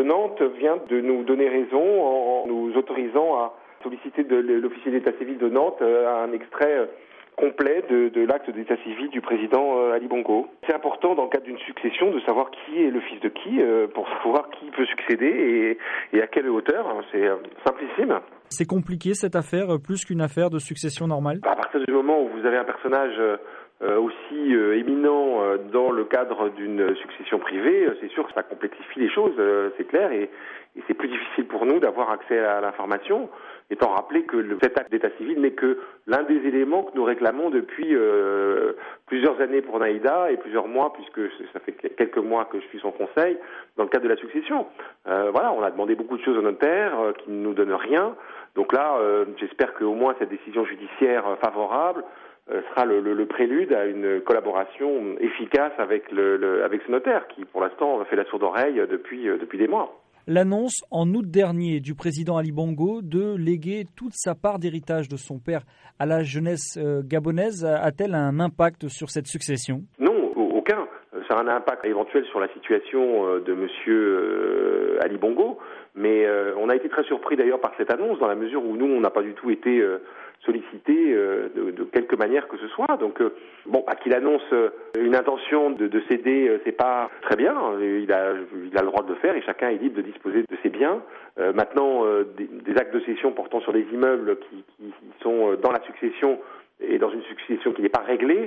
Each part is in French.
de Nantes vient de nous donner raison en nous autorisant à solliciter de l'officier d'état civil de Nantes un extrait complet de l'acte d'état civil du président Ali Bongo. C'est important dans le cadre d'une succession de savoir qui est le fils de qui pour savoir qui peut succéder et à quelle hauteur. C'est simplissime. C'est compliqué cette affaire, plus qu'une affaire de succession normale? À partir du moment où vous avez un personnage aussi éminent dans le cadre d'une succession privée, c'est sûr que ça complexifie les choses, c'est clair, et c'est plus difficile pour nous d'avoir accès à l'information, étant rappelé que cet acte d'état civil n'est que l'un des éléments que nous réclamons depuis plusieurs années pour Naïda et plusieurs mois, puisque ça fait quelques mois que je suis son conseil, dans le cadre de la succession. Voilà, on a demandé beaucoup de choses au notaire qui ne nous donnent rien. Donc là, j'espère qu'au moins cette décision judiciaire favorable sera le prélude à une collaboration efficace avec ce notaire qui, pour l'instant, fait la sourde oreille depuis des mois. L'annonce en août dernier du président Ali Bongo de léguer toute sa part d'héritage de son père à la jeunesse gabonaise a-t-elle un impact sur cette succession? Non, aucun. Ça a un impact éventuel sur la situation de monsieur Ali Bongo, mais on a été très surpris d'ailleurs par cette annonce dans la mesure où nous, on n'a pas du tout été sollicité de quelque manière que ce soit. Donc, qu'il annonce une intention de céder, c'est pas très bien. Il a le droit de le faire et chacun est libre de disposer de ses biens. Maintenant, des actes de cession portant sur des immeubles qui sont dans la succession et dans une succession qui n'est pas réglée,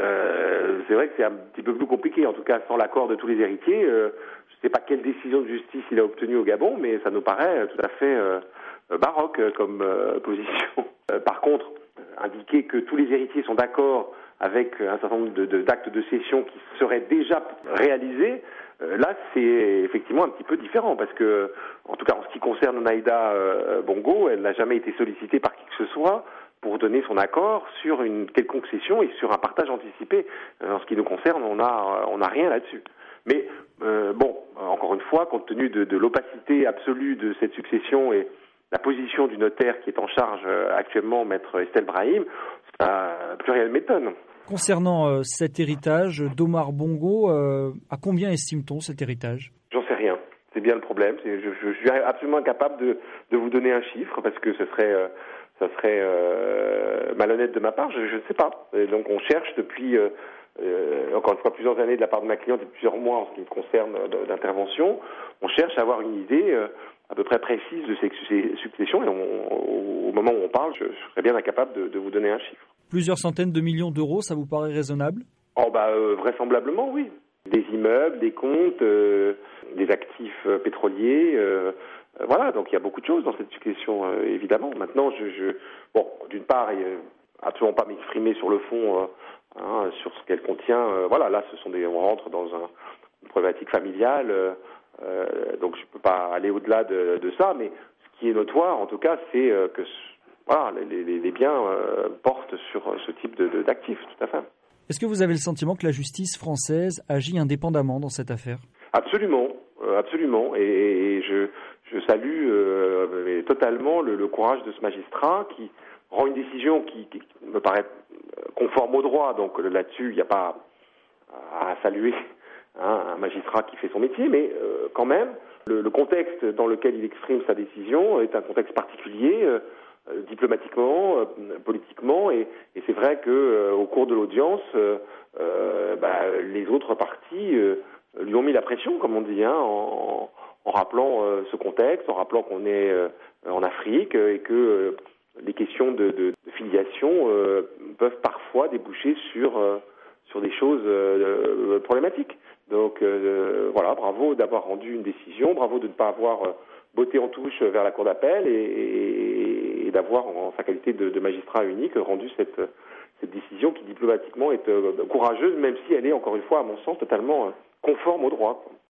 c'est vrai que c'est un petit peu plus compliqué, en tout cas sans l'accord de tous les héritiers. Je ne sais pas quelle décision de justice il a obtenue au Gabon, mais ça nous paraît tout à fait baroque comme position. Par contre, indiquer que tous les héritiers sont d'accord avec un certain nombre d'actes de cession qui seraient déjà réalisés, là c'est effectivement un petit peu différent parce que, en tout cas en ce qui concerne Naïda Bongo, elle n'a jamais été sollicitée par qui que ce soit pour donner son accord sur une quelconque cession et sur un partage anticipé. En ce qui nous concerne, on n'a rien là-dessus. Mais encore une fois, compte tenu de l'opacité absolue de cette succession et la position du notaire qui est en charge actuellement, maître Estelle Brahim, ça, plus rien ne m'étonne. Concernant cet héritage d'Omar Bongo, à combien estime-t-on cet héritage? J'en sais rien. C'est bien le problème. Je suis absolument incapable de vous donner un chiffre parce que ça serait malhonnête de ma part. Je ne sais pas. Et donc on cherche depuis encore une fois plusieurs années de la part de ma cliente et plusieurs mois en ce qui me concerne d'intervention. On cherche à avoir une idée à peu près précise de ces successions et au moment où on parle, je serais bien incapable de vous donner un chiffre. Plusieurs centaines de millions d'euros, ça vous paraît raisonnable? Vraisemblablement, oui. Des immeubles, des comptes, des actifs pétroliers, voilà, donc il y a beaucoup de choses dans cette succession, évidemment. Maintenant, d'une part, absolument pas m'exprimer sur le fond, sur ce qu'elle contient. Voilà, là, on rentre dans une problématique familiale, donc je peux pas aller au-delà de ça, mais ce qui est notoire, en tout cas, c'est que les biens portent sur ce type d'actifs, tout à fait. Est-ce que vous avez le sentiment que la justice française agit indépendamment dans cette affaire? Absolument, absolument. Et je salue totalement le courage de ce magistrat qui rend une décision qui me paraît conforme au droit. Donc là-dessus, il n'y a pas à saluer un magistrat qui fait son métier, mais quand même, le contexte dans lequel il exprime sa décision est un contexte particulier, diplomatiquement, politiquement, et c'est vrai que au cours de l'audience, les autres parties lui ont mis la pression, comme on dit, en rappelant ce contexte, en rappelant qu'on est en Afrique et que les questions de filiation peuvent parfois déboucher sur des choses problématiques. Donc bravo d'avoir rendu une décision, bravo de ne pas avoir botté en touche vers la cour d'appel et d'avoir, en sa qualité de magistrat unique, rendu cette décision qui diplomatiquement est courageuse, même si elle est, encore une fois, à mon sens, totalement conforme au droit.